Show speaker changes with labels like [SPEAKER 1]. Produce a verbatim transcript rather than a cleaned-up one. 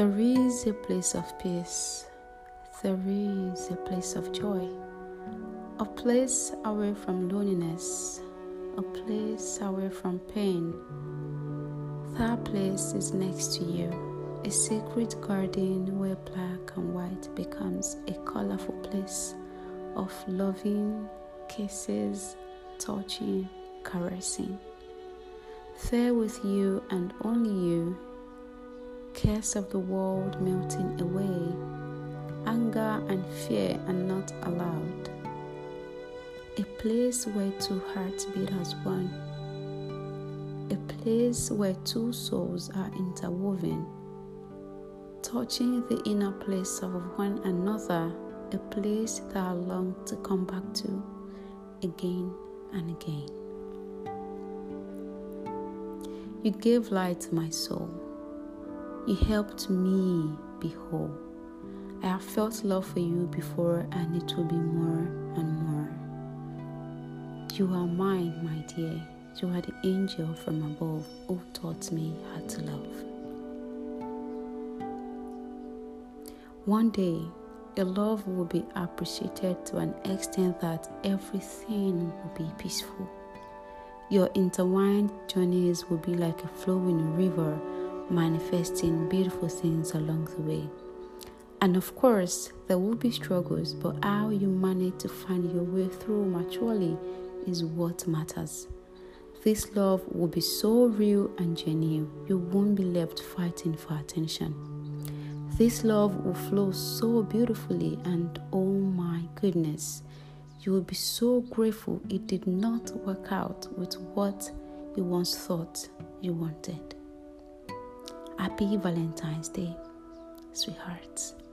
[SPEAKER 1] There is a place of peace. There is a place of joy. A place away from loneliness. A place away from pain. That place is next to you. A sacred garden where black and white becomes a colorful place of loving, kisses, touching, caressing. There with you and only you, cares of the world melting away, anger and fear are not allowed. A place where two hearts beat as one. A place where two souls are interwoven, touching the inner place of one another, a place that I long to come back to again and again. You gave light to my soul. You helped me be whole. I have felt love for you before, and it will be more and more. You are mine, my dear. You are the angel from above who taught me how to love. One day, your love will be appreciated to an extent that everything will be peaceful. Your intertwined journeys will be like a flowing river, manifesting beautiful things along the way. And of course, there will be struggles, but how you manage to find your way through maturely is what matters. This love will be so real and genuine, you won't be left fighting for attention. This love will flow so beautifully, and oh my goodness, you will be so grateful it did not work out with what you once thought you wanted. Happy Valentine's Day, sweethearts.